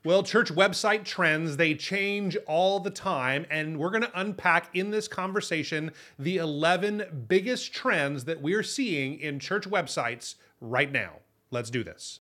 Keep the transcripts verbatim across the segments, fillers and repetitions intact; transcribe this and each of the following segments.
Well, church website trends, they change all the time, and we're going to unpack in this conversation the eleven biggest trends that we're seeing in church websites right now. Let's do this.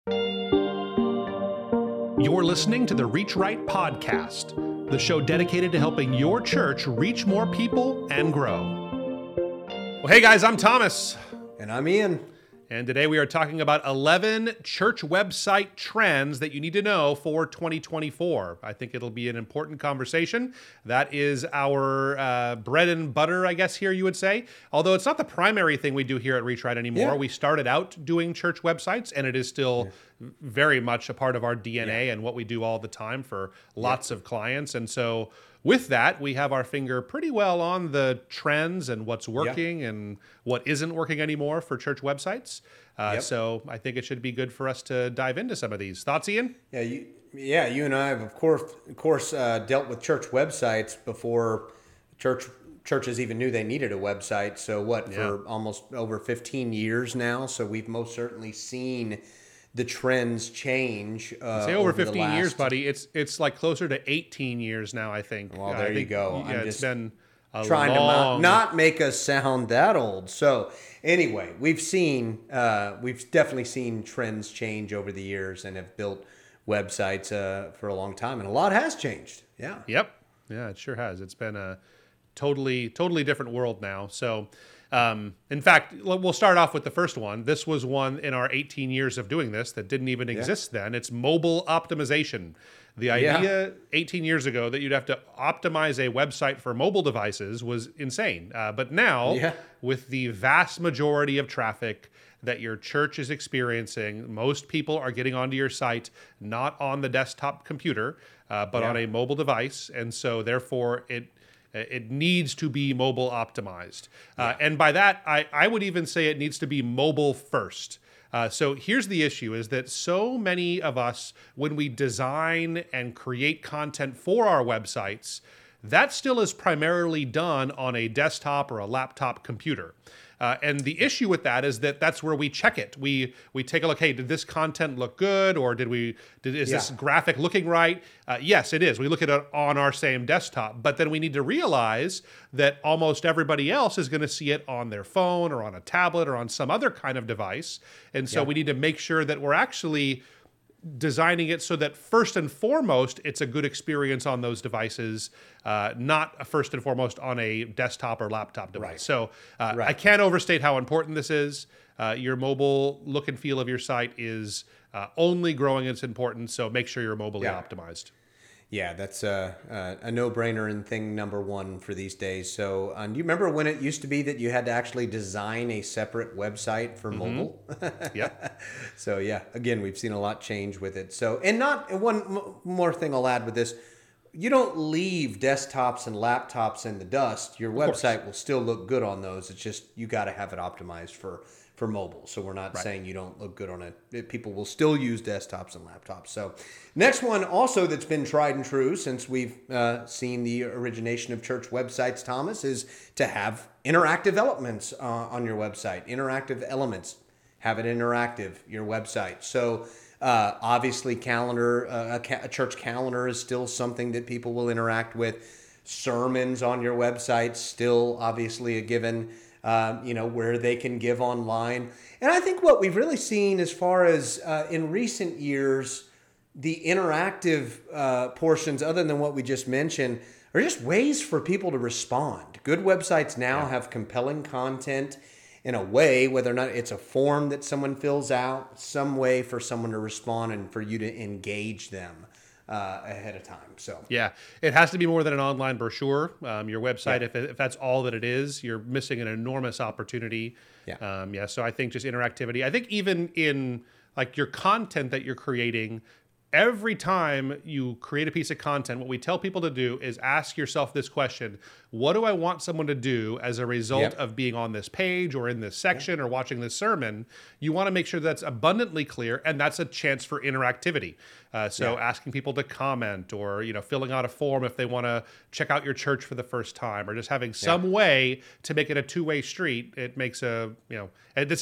You're listening to the Reach Right podcast, the show dedicated to helping your church reach more people and grow. Well, hey guys, I'm Thomas. And I'm Ian. And today we are talking about eleven church website trends that you need to know for twenty twenty-four. I think it'll be an important conversation. That is our uh, bread and butter, I guess, here you would say. Although it's not the primary thing we do here at Reach Right anymore. Yeah. We started out doing church websites, and it is still yeah. very much a part of our D N A yeah. and what we do all the time for lots yeah. of clients. And so with that, we have our finger pretty well on the trends and what's working yeah. and what isn't working anymore for church websites. Uh, yep. So I think it should be good for us to dive into some of these. Thoughts, Ian? Yeah, you, yeah, you and I have, of course, of course uh, dealt with church websites before church churches even knew they needed a website. So what, yeah. for almost over fifteen years now. So we've most certainly seen the trends change. Uh, Say over, over fifteen last... years, buddy. It's it's like closer to eighteen years now, I think. Well, there I you think, go. Yeah, I'm it's just been a trying long... to not, not make us sound that old. So anyway, we've seen, uh, we've definitely seen trends change over the years and have built websites uh, for a long time, and a lot has changed. Yeah. Yep. Yeah, it sure has. It's been a totally, totally different world now. So. Um, in fact, we'll start off with the first one. This was one in our eighteen years of doing this that didn't even exist yeah. then. It's mobile optimization. The idea yeah. eighteen years ago that you'd have to optimize a website for mobile devices was insane. Uh, but now, yeah. with the vast majority of traffic that your church is experiencing, most people are getting onto your site not on the desktop computer, uh, but yeah. on a mobile device. And so therefore it It needs to be mobile optimized. Yeah. Uh, and by that, I, I would even say it needs to be mobile first. Uh, so here's the issue is that so many of us, when we design and create content for our websites, that still is primarily done on a desktop or a laptop computer. Uh, and the issue with that is that that's where we check it. We we take a look. Hey, did this content look good, or did we? Did, is yeah. this graphic looking right? Uh, yes, it is. We look at it on our same desktop, but then we need to realize that almost everybody else is going to see it on their phone or on a tablet or on some other kind of device. And so yeah. we need to make sure that we're actually designing it so that first and foremost, it's a good experience on those devices, uh, not first and foremost on a desktop or laptop device. Right. So uh, right. I can't overstate how important this is. Uh, your mobile look and feel of your site is uh, only growing its importance, so make sure you're mobily yeah. optimized. Yeah, that's a, a, a no-brainer and thing number one for these days. So um, do you remember when it used to be that you had to actually design a separate website for mm-hmm. mobile? Yeah. So yeah, again, we've seen a lot change with it. So, and not one m- more thing I'll add with this. You don't leave desktops and laptops in the dust. Your website will still look good on those. It's just you got to have it optimized for for mobile. So we're not right. saying you don't look good on it. People will still use desktops and laptops. So next one also that's been tried and true since we've uh, seen the origination of church websites, Thomas, is to have interactive elements uh, on your website. Interactive elements. Have it interactive, your website. So uh, obviously calendar, uh, a, ca- a church calendar is still something that people will interact with. Sermons on your website, still obviously a given. Um, you know, where they can give online. And I think what we've really seen as far as uh, in recent years, the interactive uh, portions, other than what we just mentioned, are just ways for people to respond. Good websites now yeah. have compelling content in a way, whether or not it's a form that someone fills out, some way for someone to respond and for you to engage them. Uh, ahead of time. So yeah, it has to be more than an online brochure. Um, your website, yeah. if, if that's all that it is, you're missing an enormous opportunity. Yeah. Um, yeah. So I think just interactivity. I think even in like your content that you're creating, every time you create a piece of content, what we tell people to do is ask yourself this question: what do I want someone to do as a result yep. of being on this page or in this section yep. or watching this sermon? You want to make sure that's abundantly clear, and that's a chance for interactivity. Uh, so yeah. asking people to comment, or you know, filling out a form if they want to check out your church for the first time, or just having some yeah. way to make it a two-way street. It makes a, you know, and this is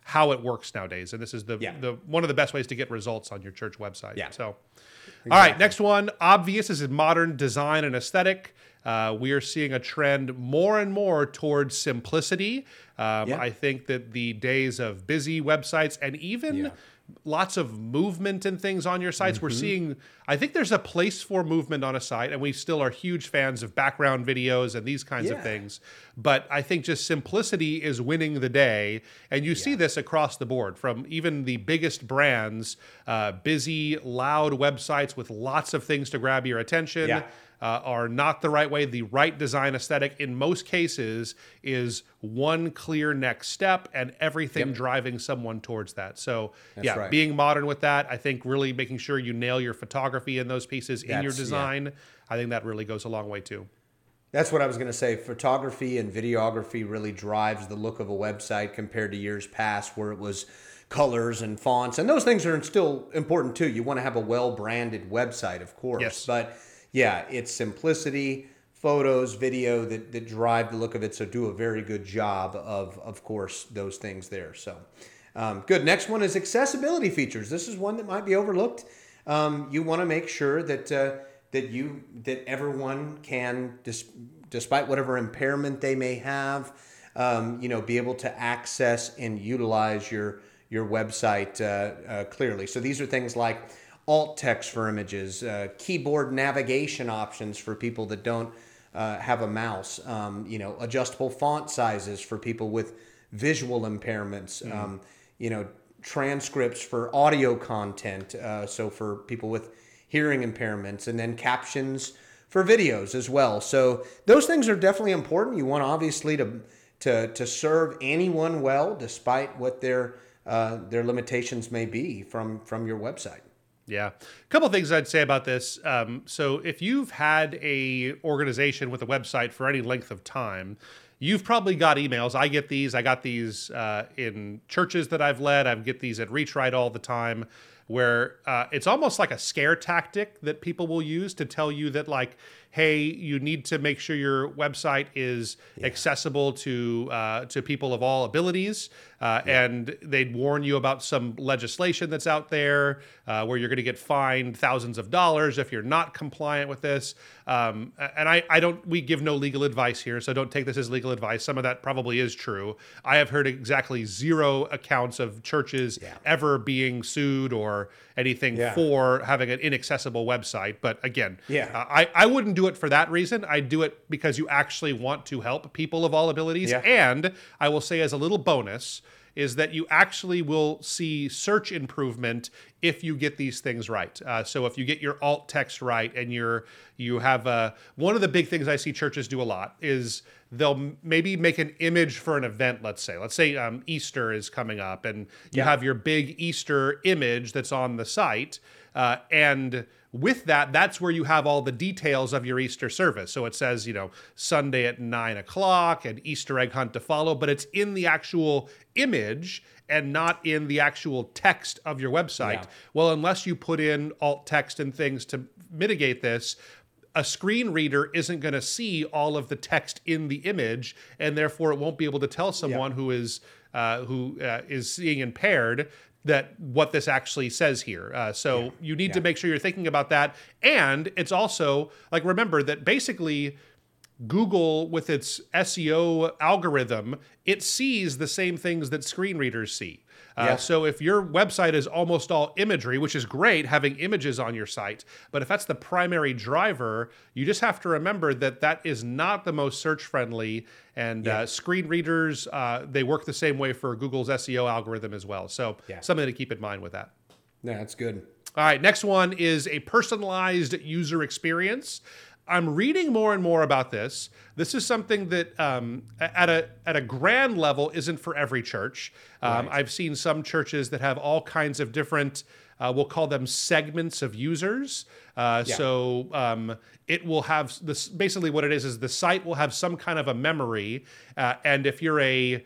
how it works nowadays. And this is the, Yeah. the one of the best ways to get results on your church website. Yeah. So, all right, next one, obvious is modern design and aesthetic. Uh, we are seeing a trend more and more towards simplicity. Um, Yeah. I think that the days of busy websites and even Yeah. lots of movement and things on your sites, we're seeing, I think there's a place for movement on a site, and we still are huge fans of background videos and these kinds of Yeah. things. But I think just simplicity is winning the day. And you see this across the board from even the biggest brands, uh, busy, loud websites with lots of things to grab your attention. Yeah. Uh, are not the right way. The right design aesthetic in most cases is one clear next step and everything Yep. driving someone towards that. So yeah, right. being modern with that, I think really making sure you nail your photography in those pieces in your That's- yeah. design, I think that really goes a long way too. That's what I was going to say. Photography and videography really drives the look of a website compared to years past where it was colors and fonts. And those things are still important too. You want to have a well-branded website, of course. Yes. But yeah, it's simplicity, photos, video that, that drive the look of it. So do a very good job of, of course, those things there. So um, good. Next one is accessibility features. This is one that might be overlooked. Um, you want to make sure that uh, that you that everyone can, dis- despite whatever impairment they may have, um, you know, be able to access and utilize your your website uh, uh, clearly. So these are things like alt text for images, uh, keyboard navigation options for people that don't uh, have a mouse, um, you know, adjustable font sizes for people with visual impairments, mm. um, you know, transcripts for audio content, uh, so for people with hearing impairments, and then captions for videos as well. So those things are definitely important. You want obviously to to to serve anyone well, despite what their uh, their limitations may be from from your website. Yeah. A couple of things I'd say about this. Um, so if you've had a organization with a website for any length of time, you've probably got emails. I get these. I got these uh, in churches that I've led. I get these at Reach Right all the time, where uh, it's almost like a scare tactic that people will use to tell you that, like, hey, you need to make sure your website is yeah. accessible to uh, to people of all abilities. Uh, yeah. And they'd warn you about some legislation that's out there uh, where you're going to get fined thousands of dollars if you're not compliant with this. Um, and I, I don't, we give no legal advice here, so don't take this as legal advice. Some of that probably is true. I have heard exactly zero accounts of churches yeah. ever being sued or anything yeah. for having an inaccessible website. But again, yeah. uh, I, I wouldn't do it for that reason. I do it because you actually want to help people of all abilities. Yeah. And I will say as a little bonus is that you actually will see search improvement if you get these things right. Uh, so if you get your alt text right and you're, you have a, one of the big things I see churches do a lot is they'll maybe make an image for an event, let's say. Let's say um, Easter is coming up and you yeah. have your big Easter image that's on the site. Uh, and with that, that's where you have all the details of your Easter service. So it says, you know, Sunday at nine o'clock and Easter egg hunt to follow, but it's in the actual image and not in the actual text of your website. Yeah. Well, unless you put in alt text and things to mitigate this, a screen reader isn't going to see all of the text in the image, and therefore it won't be able to tell someone yeah. who is uh, who uh, is seeing impaired that what this actually says here. Uh, so yeah. you need yeah. to make sure you're thinking about that. And it's also, like, remember that basically Google, with its S E O algorithm, it sees the same things that screen readers see. Uh, yeah. So if your website is almost all imagery, which is great, having images on your site, but if that's the primary driver, you just have to remember that that is not the most search-friendly, and yeah. uh, screen readers, uh, they work the same way for Google's S E O algorithm as well. So yeah. something to keep in mind with that. Yeah, that's good. All right, next one is a personalized user experience. I'm reading more and more about this. This is something that um, at a at a grand level isn't for every church. Um, right. I've seen some churches that have all kinds of different, uh, we'll call them segments of users. Uh, yeah. So um, it will have this, basically what it is is the site will have some kind of a memory. Uh, and if you're a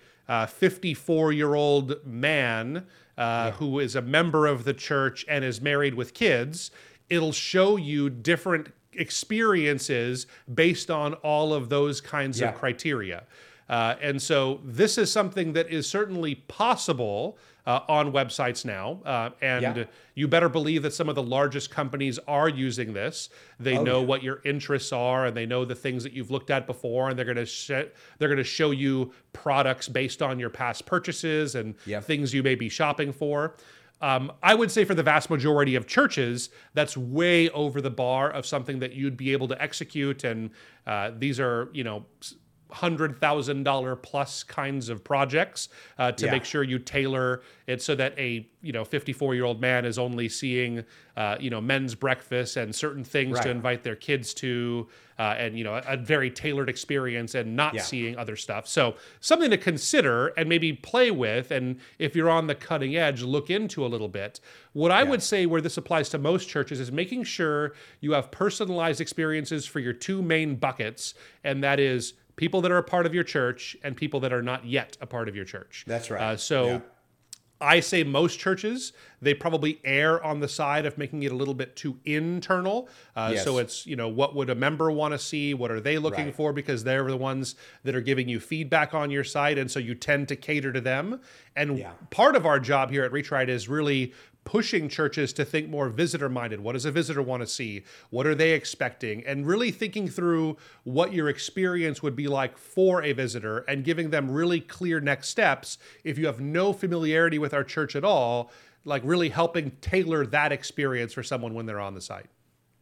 fifty-four-year-old man uh, yeah. who is a member of the church and is married with kids, it'll show you different experiences based on all of those kinds yeah. of criteria. Uh, and so this is something that is certainly possible uh, on websites now. Uh, and Yeah. you better believe that some of the largest companies are using this. They Oh, know yeah. what your interests are, and they know the things that you've looked at before, and they're going to sh- they're going to show you products based on your past purchases and Yep. things you may be shopping for. Um, I would say for the vast majority of churches, that's way over the bar of something that you'd be able to execute. And uh, these are, you know, hundred thousand dollar plus kinds of projects uh, to Yeah. make sure you tailor it so that a you know fifty-four year old man is only seeing uh, you know men's breakfast and certain things Right. to invite their kids to, uh, and you know a, a very tailored experience, and not Yeah. seeing other stuff. So something to consider and maybe play with, and if you're on the cutting edge, look into a little bit. What I would say where this applies to most churches is making sure you have personalized experiences for your two main buckets, and that is people that are a part of your church and people that are not yet a part of your church. That's right. Uh, so Yeah. I say most churches, they probably err on the side of making it a little bit too internal. Uh, Yes. So it's, you know, what would a member want to see? What are they looking Right. for? Because they're the ones that are giving you feedback on your site. And so you tend to cater to them. And Yeah. part of our job here at Reach Right is really pushing churches to think more visitor minded. What does a visitor want to see? What are they expecting? And really thinking through what your experience would be like for a visitor and giving them really clear next steps. If you have no familiarity with our church at all, like really helping tailor that experience for someone when they're on the site.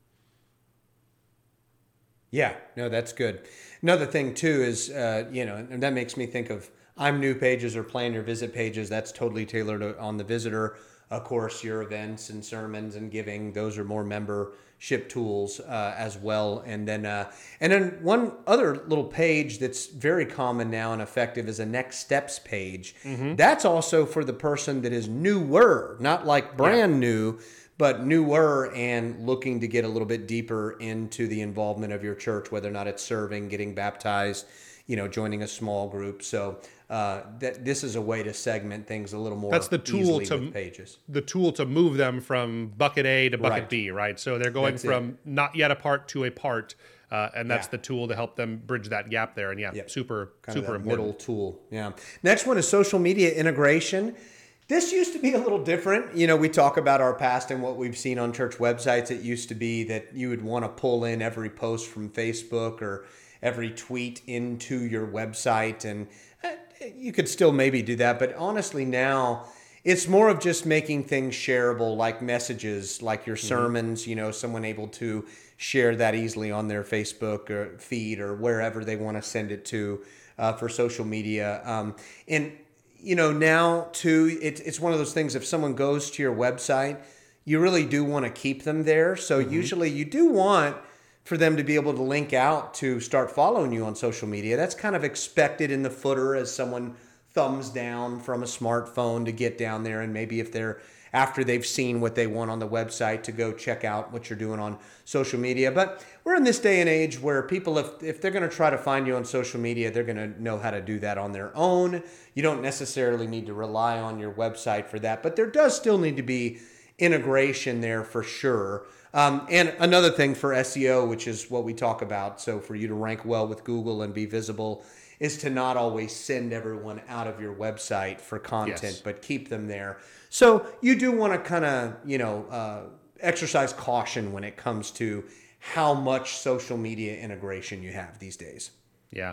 Yeah, no, that's good. Another thing too is, uh, you know, and that makes me think of I'm New pages or plan your visit pages. That's totally tailored to- on the visitor. Of course, your events and sermons and giving, those are more membership tools uh, as well. And then, uh, and then one other little page that's very common now and effective is a next steps page. That's also for the person that is newer, not like brand new, but newer and looking to get a little bit deeper into the involvement of your church, whether or not it's serving, getting baptized, you know, joining a small group. So uh, that this is a way to segment things a little more. That's the tool easily to with pages. the tool to move them from bucket A to bucket Right. B, right? So they're going That's it. from not yet a part to a part, uh, and that's Yeah. the tool to help them bridge that gap there. And yeah, Yep. super, Kind of super that important. middle tool. Yeah. Next one is social media integration. This used to be a little different. You know, we talk about our past and what we've seen on church websites. It used to be that you would want to pull in every post from Facebook or every tweet into your website, and uh, you could still maybe do that. But honestly, now it's more of just making things shareable, like messages, like your sermons, you know, someone able to share that easily on their Facebook or feed or wherever they want to send it to uh, for social media. Um, and you know, now too, it, it's one of those things, if someone goes to your website, you really do want to keep them there. So usually you do want for them to be able to link out to start following you on social media. That's kind of expected in the footer as someone thumbs down from a smartphone to get down there. And maybe if they're, after they've seen what they want on the website, to go check out what you're doing on social media. But we're in this day and age where people, if, if they're going to try to find you on social media, they're going to know how to do that on their own. You don't necessarily need to rely on your website for that, but there does still need to be integration there for sure. Um, and another thing for S E O, which is what we talk about, so for you to rank well with Google and be visible, is to not always send everyone out of your website for content, Yes. but keep them there. So you do want to kind of, you know, uh, exercise caution when it comes to how much social media integration you have these days. Yeah.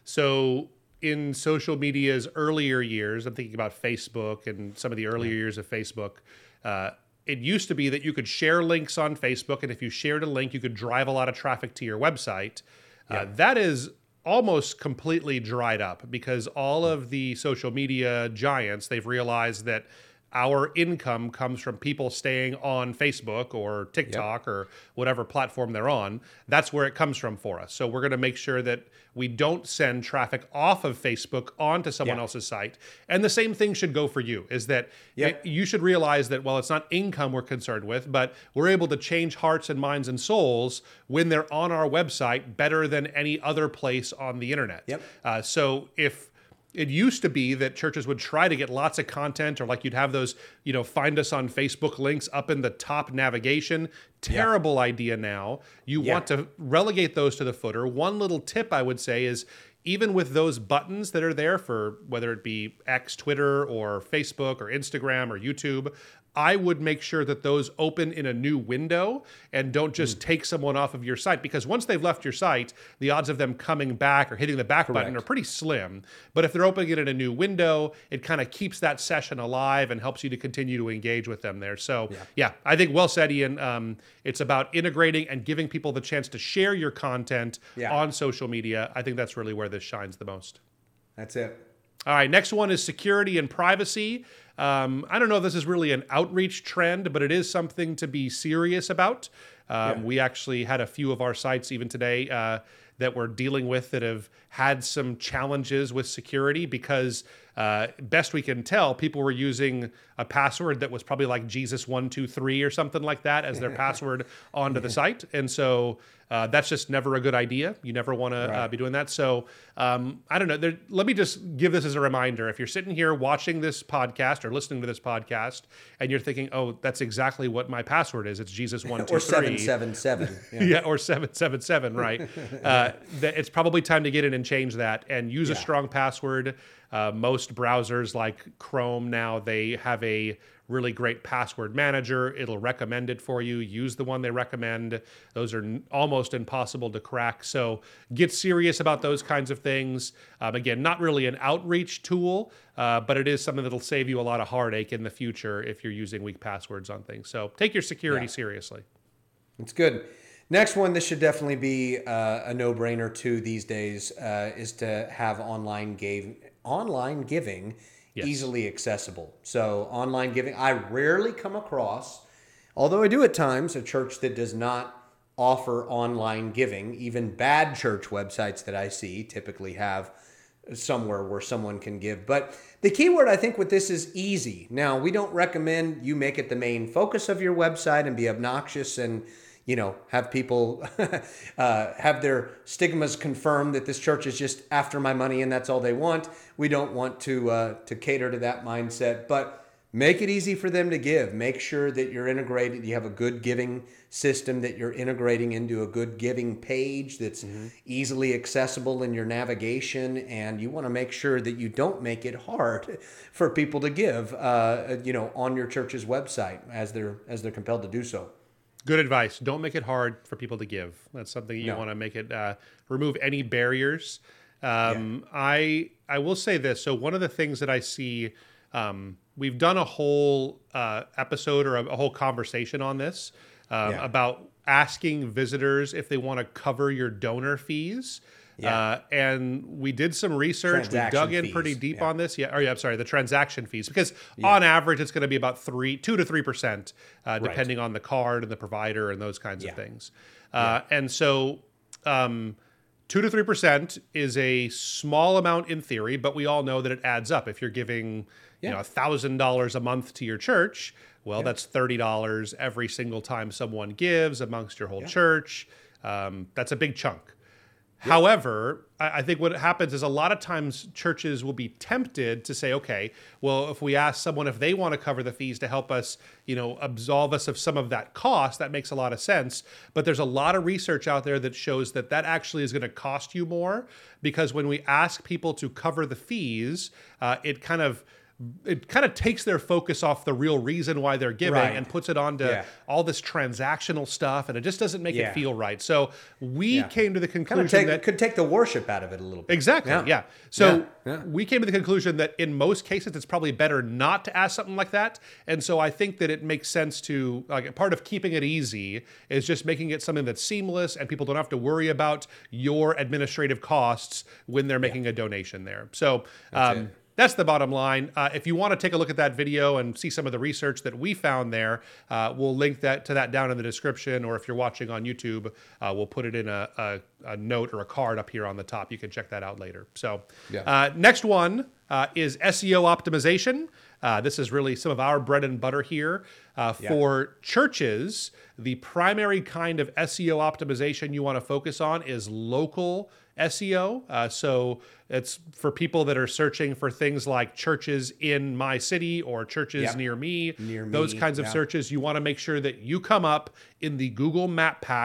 So in social media's earlier years, I'm thinking about Facebook and some of the earlier years of Facebook, uh, it used to be that you could share links on Facebook, and if you shared a link, you could drive a lot of traffic to your website. Uh, that is almost completely dried up because all of the social media giants, they've realized that our income comes from people staying on Facebook or TikTok or whatever platform they're on. That's where it comes from for us. So we're going to make sure that we don't send traffic off of Facebook onto someone Yeah. else's site. And the same thing should go for you, is that Yep. it- you should realize that, well, it's not income we're concerned with, but we're able to change hearts and minds and souls when they're on our website better than any other place on the internet. Yep. Uh, so if it used to be that churches would try to get lots of content, or like you'd have those, you know, find us on Facebook links up in the top navigation. Terrible idea now. You Yeah. want to relegate those to the footer. One little tip I would say is even with those buttons that are there for whether it be X, Twitter, or Facebook, or Instagram, or YouTube, I would make sure that those open in a new window and don't just mm. take someone off of your site, because once they've left your site, the odds of them coming back or hitting the back Correct. Button are pretty slim. But if they're opening it in a new window, it kind of keeps that session alive and helps you to continue to engage with them there. So yeah, yeah I think well said, Ian. Um, it's about integrating and giving people the chance to share your content yeah. on social media. I think that's really where this shines the most. That's it. All right, next one is security and privacy. Um, I don't know if this is really an outreach trend, but it is something to be serious about. Um, yeah. We actually had a few of our sites even today uh, that we're dealing with that have had some challenges with security because uh, best we can tell, people were using a password that was probably like Jesus one two three or something like that as their password onto the site. And so uh, that's just never a good idea. You never want right. to uh, be doing that. So um, I don't know. There, let me just give this as a reminder. If you're sitting here watching this podcast or listening to this podcast and you're thinking, oh, that's exactly what my password is. It's Jesus one two three. Or seven seven seven. Yeah. yeah, or seven seven seven, right. uh, that it's probably time to get in and change that and use yeah. a strong password. Uh, most browsers like Chrome now, they have a really great password manager. It'll recommend it for you. Use the one they recommend. Those are n- almost impossible to crack. So get serious about those kinds of things. Um, again, not really an outreach tool, uh, but it is something that'll save you a lot of heartache in the future if you're using weak passwords on things. So take your security yeah. seriously. It's good. Next one, this should definitely be uh, a no-brainer too these days, uh, is to have online gave, online giving yes. easily accessible. So online giving, I rarely come across, although I do at times, a church that does not offer online giving. Even bad church websites that I see typically have somewhere where someone can give. But the key word I think with this is easy. Now, we don't recommend you make it the main focus of your website and be obnoxious and you know, have people uh, have their stigmas confirmed that this church is just after my money and that's all they want. We don't want to uh, to cater to that mindset, but make it easy for them to give. Make sure that you're integrated. You have a good giving system that you're integrating into a good giving page that's mm-hmm. easily accessible in your navigation. And you want to make sure that you don't make it hard for people to give, uh, you know, on your church's website as they're as they're compelled to do so. Good advice. Don't make it hard for people to give. That's something you no. want to make it, uh, remove any barriers. Um, yeah. I I will say this. So one of the things that I see, um, we've done a whole uh, episode or a, a whole conversation on this um, yeah. about asking visitors if they want to cover your donor fees. Yeah. Uh, and we did some research. We dug in fees. pretty deep yeah. on this. Yeah. Oh, yeah. I'm sorry. The transaction fees, because yeah. on average, it's going to be about three, two to three percent, uh, depending right. on the card and the provider and those kinds yeah. of things. Uh, yeah. And so, um, two to three percent is a small amount in theory, but we all know that it adds up. If you're giving, yeah. you know, a thousand dollars a month to your church, well, yeah. that's thirty dollars every single time someone gives amongst your whole yeah. church. Um, that's a big chunk. However, I think what happens is a lot of times churches will be tempted to say, okay, well, if we ask someone if they want to cover the fees to help us, you know, absolve us of some of that cost, that makes a lot of sense. But there's a lot of research out there that shows that that actually is going to cost you more, because when we ask people to cover the fees, uh, it kind of it kind of takes their focus off the real reason why they're giving right. and puts it onto yeah. all this transactional stuff, and it just doesn't make yeah. it feel right. So we yeah. came to the conclusion take, that could take the worship out of it a little bit. Exactly. Yeah. yeah. So yeah. Yeah. we came to the conclusion that in most cases, it's probably better not to ask something like that. And so I think that it makes sense to, like, part of keeping it easy is just making it something that's seamless and people don't have to worry about your administrative costs when they're making yeah. a donation there. So, um, that's the bottom line. Uh, if you want to take a look at that video and see some of the research that we found there, uh, we'll link that to that down in the description. Or if you're watching on YouTube, uh, we'll put it in a, a, a note or a card up here on the top. You can check that out later. So yeah. uh, next one uh, is S E O optimization. Uh, this is really some of our bread and butter here. Uh, for yeah. churches, the primary kind of S E O optimization you want to focus on is local S E O. Uh, so it's for people that are searching for things like churches in my city or churches yep. near me, near me, those kinds of yeah. searches. You want to make sure that you come up in the Google Map Pack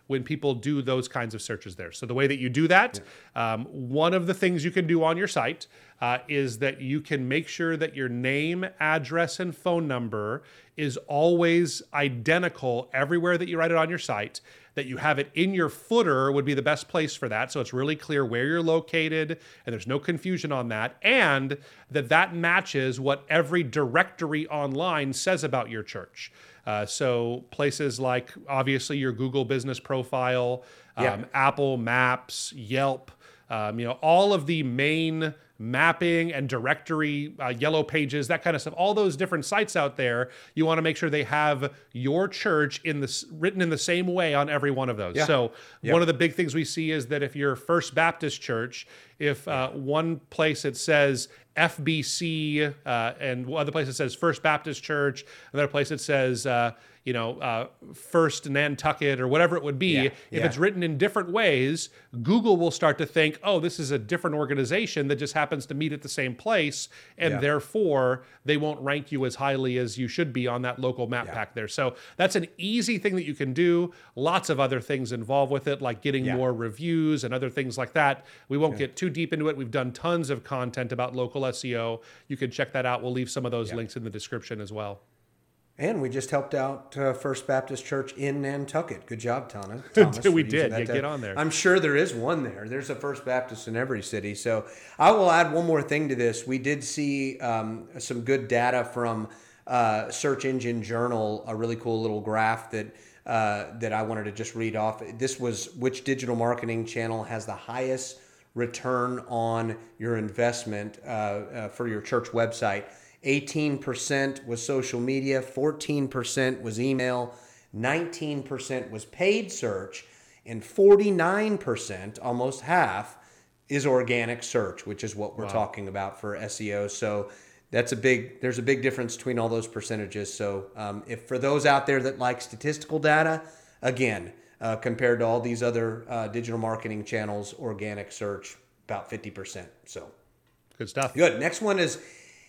when people do those kinds of searches there. So the way that you do that, yeah. um, one of the things you can do on your site uh, is that you can make sure that your name, address, and phone number is always identical everywhere that you write it on your site, that you have it in your footer would be the best place for that. So it's really clear where you're located and there's no confusion on that. And that that matches what every directory online says about your church. Uh, so places like obviously your Google business profile, um, yeah. Apple Maps, Yelp, um, you know, all of the main mapping and directory, uh, yellow pages, that kind of stuff, all those different sites out there, you want to make sure they have your church in this written in the same way on every one of those. Yeah. So yeah. one of the big things we see is that if you're First Baptist Church, if uh, one place it says F B C uh, and other place it says First Baptist Church, another place it says, uh, you know, uh, First Nantucket or whatever it would be, yeah. if yeah. it's written in different ways, Google will start to think, oh, this is a different organization that just happens to meet at the same place, and yeah. therefore they won't rank you as highly as you should be on that local map yeah. pack there. So that's an easy thing that you can do. Lots of other things involved with it, like getting yeah. more reviews and other things like that. We won't yeah. get too deep into it. We've done tons of content about local S E O. You can check that out. We'll leave some of those yeah. links in the description as well. And we just helped out uh, First Baptist Church in Nantucket. Good job, Tana. Thomas. we did. Yeah, get on there. I'm sure there is one there. There's a First Baptist in every city. So I will add one more thing to this. We did see um, some good data from uh, Search Engine Journal, a really cool little graph that uh, that I wanted to just read off. This was which digital marketing channel has the highest return on your investment uh, uh, for your church website. eighteen percent was social media, fourteen percent was email, nineteen percent was paid search, and forty-nine percent, almost half, is organic search, which is what we're wow. talking about for S E O. So that's a big, there's a big difference between all those percentages. So um, if for those out there that like statistical data, again, uh, compared to all these other uh, digital marketing channels, organic search, about fifty percent. So good stuff. Good. Next one is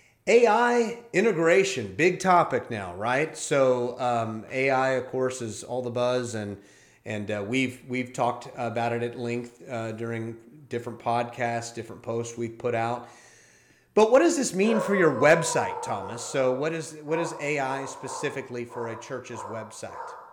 A I integration, big topic now, right? So um, A I, of course, is all the buzz, and and uh, we've we've talked about it at length uh, during different podcasts, different posts we've put out. But what does this mean for your website, Thomas? So what is what is A I specifically for a church's website?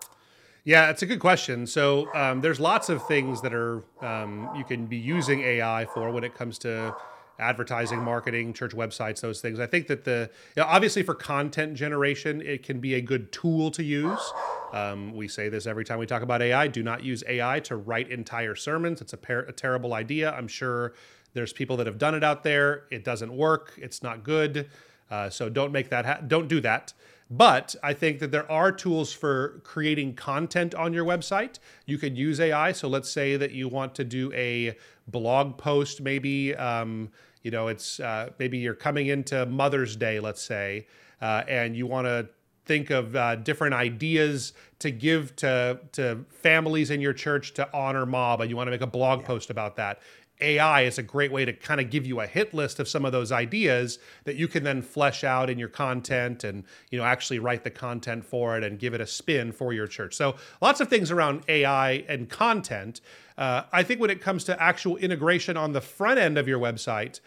Yeah, it's a good question. So um, there's lots of things that are um, you can be using A I for when it comes to advertising, marketing, church websites, those things. I think that the, you know, obviously for content generation, it can be a good tool to use. Um, we say this every time we talk about A I. Do not use A I to write entire sermons. It's a, par- a terrible idea. I'm sure there's people that have done it out there. It doesn't work. It's not good. Uh, so don't make that. Ha- don't do that. But I think that there are tools for creating content on your website. You could use A I. So let's say that you want to do a blog post, maybe, um, you know, it's uh, maybe you're coming into Mother's Day, let's say, uh, and you want to think of uh, different ideas to give to, to families in your church to honor mom, and you want to make a blog yeah. post about that. A I is a great way to kind of give you a hit list of some of those ideas that you can then flesh out in your content and, you know, actually write the content for it and give it a spin for your church. So lots of things around A I and content. Uh, I think when it comes to actual integration on the front end of your website,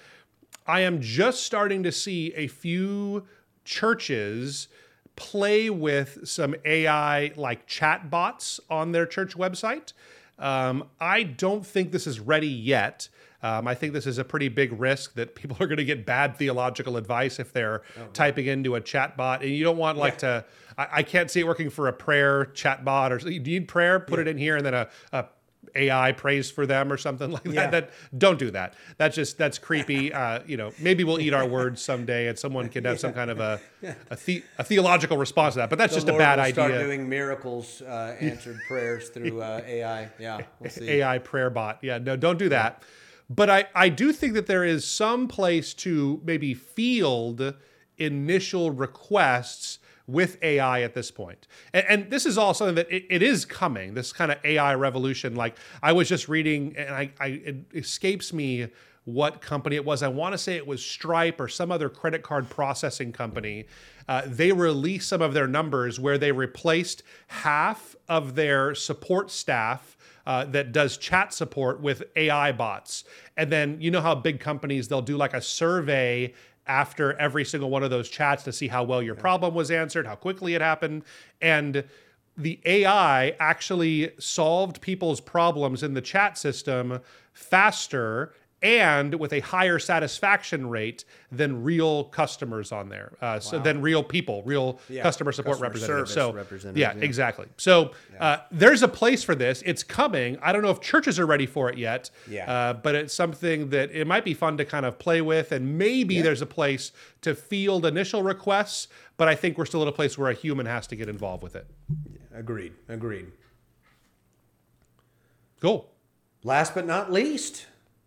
I am just starting to see a few churches play with some A I like chat bots on their church website. Um, I don't think this is ready yet. Um, I think this is a pretty big risk that people are going to get bad theological advice if they're oh, typing into a chat bot. And you don't want like yeah. to, I, I can't see it working for a prayer chat bot, or you need prayer, put yeah. it in here, and then a, a A I prays for them or something like yeah. that. That don't do that. That's just, that's creepy. Uh, you know, maybe we'll eat our words someday and someone can have yeah. some kind of a, a, the, a theological response to that, but that's the just Lord a bad will idea. Start doing miracles, uh, answered prayers through uh, A I. Yeah. We'll see. A I prayer bot. Yeah. No, don't do that. But I, I do think that there is some place to maybe field initial requests with A I at this point. And, and this is all something that it, it is coming, this kind of A I revolution. Like I was just reading, and I, I it escapes me what company it was. I want to say it was Stripe or some other credit card processing company. Uh, they released some of their numbers where they replaced half of their support staff uh, that does chat support with A I bots. And then you know how big companies, they'll do like a survey after every single one of those chats to see how well your problem was answered, how quickly it happened. And the A I actually solved people's problems in the chat system faster and with a higher satisfaction rate than real customers on there. Uh, so wow. than real people, real yeah, customer support customer representatives. So representatives, yeah, yeah, exactly. So yeah. uh, there's a place for this. It's coming. I don't know if churches are ready for it yet, yeah. uh, but it's something that it might be fun to kind of play with. And maybe yeah. there's a place to field initial requests, but I think we're still at a place where a human has to get involved with it. Yeah, agreed. Agreed. Cool. Last but not least,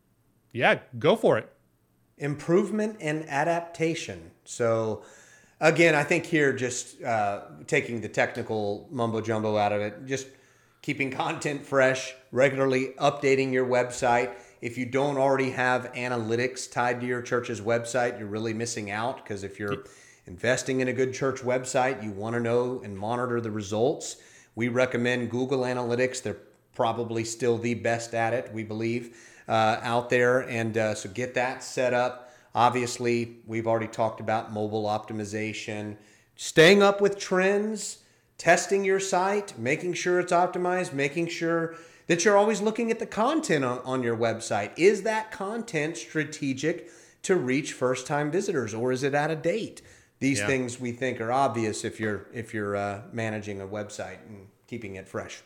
yeah, go for it. Improvement and adaptation. So again, I think here just uh, taking the technical mumbo jumbo out of it, just keeping content fresh, regularly updating your website. If you don't already have analytics tied to your church's website, you're really missing out, because if you're investing in a good church website, you want to know and monitor the results. We recommend Google Analytics. They're probably still the best at it, we believe. Uh, out there, and uh, so get that set up. Obviously, we've already talked about mobile optimization, staying up with trends, testing your site, making sure it's optimized, making sure that you're always looking at the content on, on your website. Is that content strategic to reach first-time visitors, or is it out of date? These yeah. things we think are obvious if you're if you're uh, managing a website and keeping it fresh.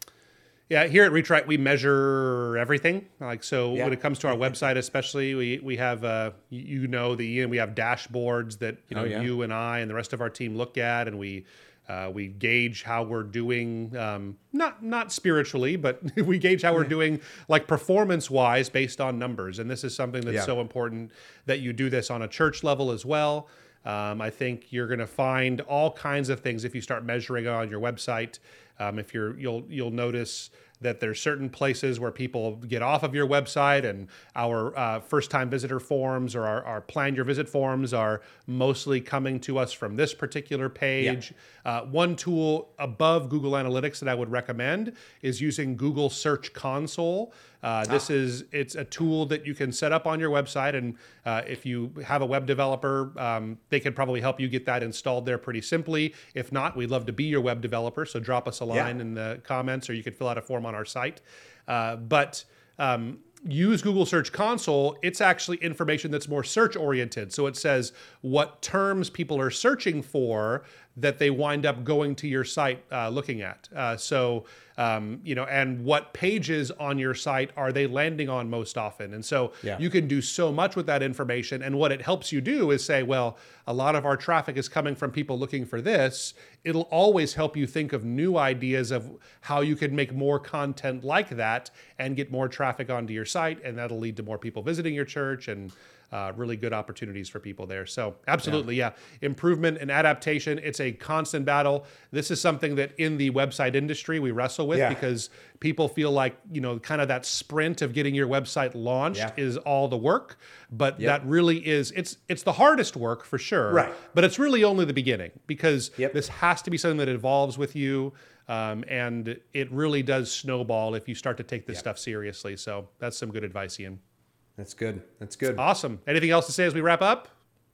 Yeah, here at ReachRight, we measure everything. Like so, yeah. when it comes to our website, especially, we we have uh, you know the Ian, we have dashboards that you know oh, yeah. you and I and the rest of our team look at, and we uh, we gauge how we're doing. Um, not not spiritually, but we gauge how we're doing, like performance wise, based on numbers. And this is something that's yeah. so important that you do this on a church level as well. Um, I think you're going to find all kinds of things if you start measuring on your website. Um, if you're, you'll you'll notice that there's certain places where people get off of your website, and our uh, first-time visitor forms or our, our plan your visit forms are mostly coming to us from this particular page. Yeah. Uh, one tool above Google Analytics that I would recommend is using Google Search Console. Uh, this ah. is it's a tool that you can set up on your website, and uh, if you have a web developer, um, they can probably help you get that installed there pretty simply. If not, we'd love to be your web developer, so drop us a line yeah. in the comments, or you could fill out a form on our site. Uh, but um, use Google Search Console. It's actually information that's more search oriented. So it says what terms people are searching for that they wind up going to your site uh, looking at. Uh, so, um, you know, and what pages on your site are they landing on most often? And so yeah. you can do so much with that information. And what it helps you do is say, well, a lot of our traffic is coming from people looking for this. It'll always help you think of new ideas of how you can make more content like that and get more traffic onto your site. And that'll lead to more people visiting your church and Uh, really good opportunities for people there. So absolutely, yeah. yeah. Improvement and adaptation. It's a constant battle. This is something that in the website industry we wrestle with yeah. because people feel like, you know, kind of that sprint of getting your website launched yeah. is all the work. But yep. that really is, it's it's the hardest work for sure. Right. But it's really only the beginning, because yep. this has to be something that evolves with you. Um, and it really does snowball if you start to take this yep. stuff seriously. So that's some good advice, Ian. That's good. That's good. Awesome. Anything else to say as we wrap up?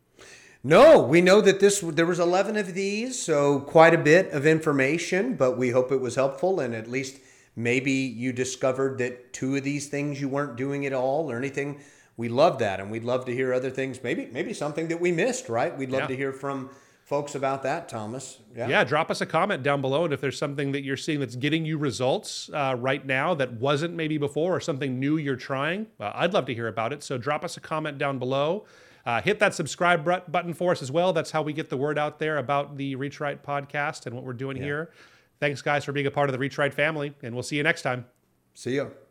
No, we know that this there was eleven of these, so quite a bit of information, but we hope it was helpful, and at least maybe you discovered that two of these things you weren't doing at all or anything. We love that, and we'd love to hear other things. Maybe maybe something that we missed, right? We'd love yeah. to hear from folks about that, Thomas. Yeah. yeah, drop us a comment down below, and if there's something that you're seeing that's getting you results uh, right now that wasn't maybe before, or something new you're trying, uh, I'd love to hear about it. So drop us a comment down below. Uh, hit that subscribe button for us as well. That's how we get the word out there about the ReachRight podcast and what we're doing yeah. here. Thanks, guys, for being a part of the ReachRight family, and we'll see you next time. See you.